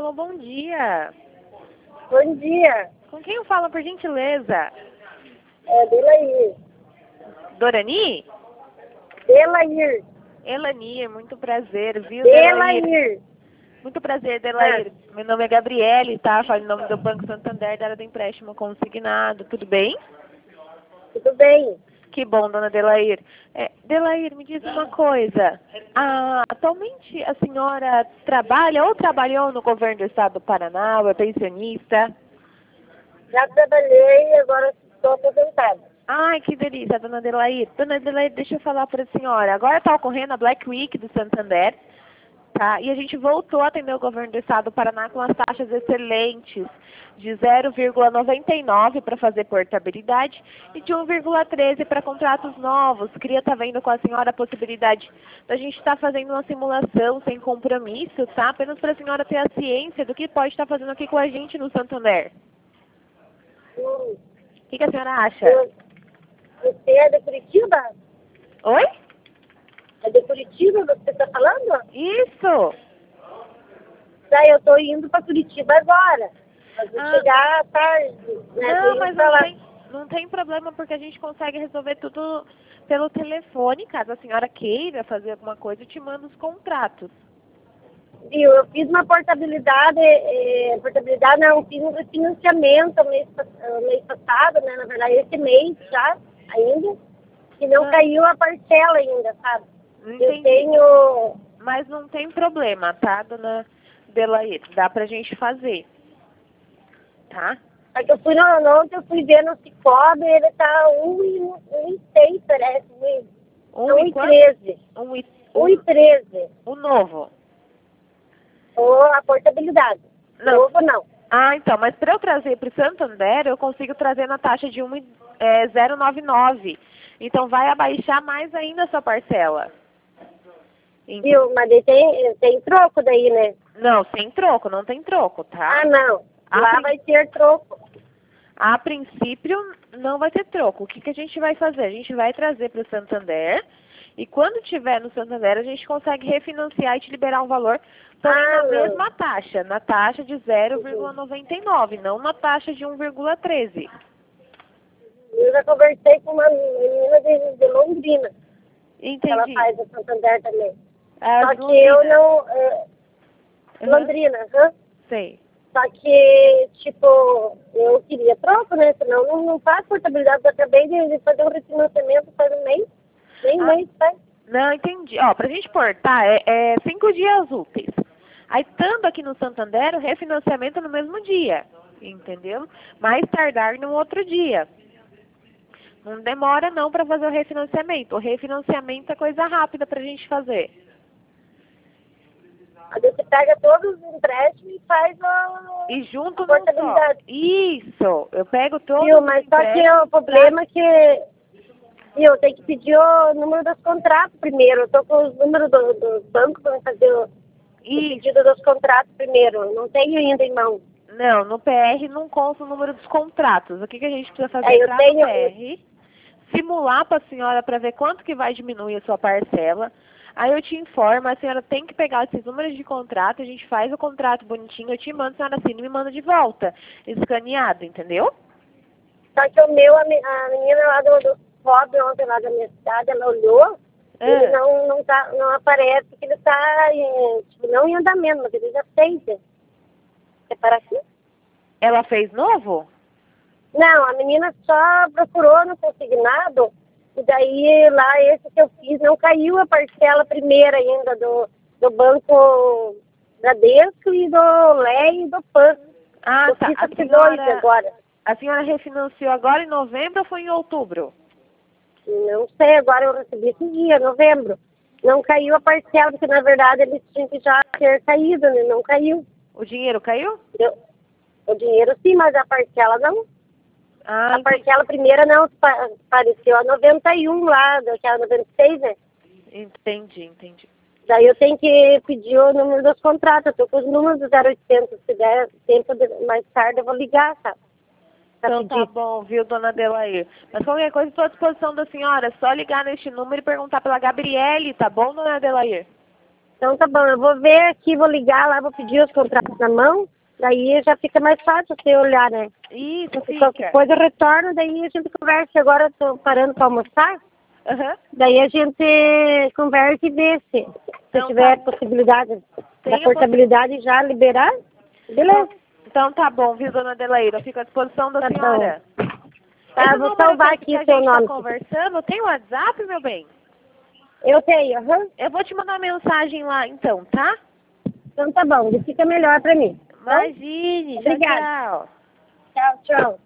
Alô, bom dia. Bom dia. Com quem eu falo, por gentileza? É Delair. Dorani? Delair. Elanir, muito prazer, viu, Delair? Delair. Muito prazer, Delair. Meu nome é Gabriele, tá? Falo em nome do Banco Santander, da área do empréstimo consignado. Tudo bem? Tudo bem? Que bom, dona Delair. Delair, me diz uma coisa. Atualmente a senhora trabalha ou trabalhou no governo do estado do Paraná, ou é pensionista? Já trabalhei e agora estou aposentada. Ai, que delícia, dona Adelaide. Dona Adelaide, deixa eu falar para a senhora. Agora está ocorrendo a Black Week do Santander, tá? E a gente voltou a atender o governo do estado do Paraná com as taxas excelentes de 0,99 para fazer portabilidade e de 1,13 para contratos novos. Queria estar vendo com a senhora a possibilidade da gente estar fazendo uma simulação sem compromisso, tá? Apenas para a senhora ter a ciência do que pode estar fazendo aqui com a gente no Santander. O que a senhora acha? Você é de Curitiba? Oi? É de Curitiba você está falando? Isso! Tá, eu estou indo para Curitiba agora. Mas vou chegar à tarde. Né? Não, mas não tem problema, porque a gente consegue resolver tudo pelo telefone. Caso a senhora queira fazer alguma coisa, eu te mando os contratos. Viu, eu fiz uma portabilidade não, fiz um refinanciamento mês passado, né? Na verdade, esse mês já, ainda, que não caiu a parcela ainda, sabe? Entendi. Eu tenho... Mas não tem problema, tá, dona Delair? Dá pra gente fazer, tá? É que eu fui ontem, eu fui ver no Cicobi, ele tá 1,6, parece, 1,13. 1,13. O novo? Ou a portabilidade. Não. Novo não. Então, mas para eu trazer para o Santander, eu consigo trazer na taxa de 0,99. Então, vai abaixar mais ainda a sua parcela. Viu? Mas tem troco daí, né? Não, sem troco, não tem troco, tá? Ah, não. Lá vai ter troco. A princípio, não vai ter troco. O que a gente vai fazer? A gente vai trazer para o Santander e quando tiver no Santander, a gente consegue refinanciar e te liberar um valor também na mesma taxa, na taxa de 0,99, não na taxa de 1,13. Eu já conversei com uma menina de Londrina. Entendi. Ela faz o Santander também. Só que Londrina. eu não... Londrina, Sei. Só que, tipo, eu queria troco, né? Senão não faço portabilidade. Eu acabei de fazer um refinanciamento faz um mês. Nem mês, faz. Não, entendi. Ó, pra gente portar é 5 dias úteis. Aí, estando aqui no Santander, o refinanciamento é no mesmo dia, entendeu? Mais tardar no outro dia. Não demora não para fazer o refinanciamento. O refinanciamento é coisa rápida pra gente fazer. A gente pega todos os empréstimos e faz a portabilidade. Isso, eu pego todos os mas só que o problema é que eu tenho que pedir o número dos contratos primeiro. Eu tô com os números do banco para fazer o pedido dos contratos primeiro. Não tenho ainda em mão. Não, no PR não consta o número dos contratos. O que a gente precisa fazer? Entrar no PR, simular para a senhora para ver quanto que vai diminuir a sua parcela. Aí eu te informo, a senhora tem que pegar esses números de contrato, a gente faz o contrato bonitinho, eu te mando, a senhora assina e me manda de volta, escaneado, entendeu? Só que o meu, a menina lá do Rob, ontem lá da minha cidade, ela olhou, ele não aparece que ele está não em andamento, mas ele já fez. É para aqui? Ela fez novo? Não, a menina só procurou no consignado, e daí lá esse que eu fiz não caiu a parcela primeira ainda do Banco Bradesco e do LEI e do PAN. Eu fiz dois agora. A senhora refinanciou agora em novembro ou foi em outubro? Não sei, agora eu recebi esse dia, novembro. Não caiu a parcela, porque na verdade eles tinham que já ter caído, né? Não caiu. O dinheiro caiu? O dinheiro sim, mas a parcela não. A parcela primeira não apareceu, a 91 lá, daquela 96, né? Entendi. Daí eu tenho que pedir o número dos contratos, eu tô com os números do 0800, se der tempo mais tarde eu vou ligar, sabe? Então tá bom, viu, dona Adelair? Mas qualquer coisa, estou à disposição da senhora, é só ligar neste número e perguntar pela Gabriele, tá bom, dona Adelair? Então tá bom, eu vou ver aqui, vou ligar lá, vou pedir os contratos na mão, daí já fica mais fácil você olhar, né? Isso, Se qualquer fica. coisa eu retorno, daí a gente conversa. Agora eu tô parando para almoçar, Aham. daí a gente conversa e vê se Então, tiver tá. possibilidade Tem da a portabilidade já liberar, beleza. Então tá bom, viu, dona Adelaide? Eu fico à disposição da Tá senhora. Tá, Esse vou número salvar que aqui a o seu gente tá nome. conversando, tem WhatsApp, meu bem? Eu tenho, aham. Eu vou te mandar uma mensagem lá, então, tá? Então tá bom, fica melhor para mim. Tá? Imagine. Tchau, Obrigada. tchau. Tchau, tchau.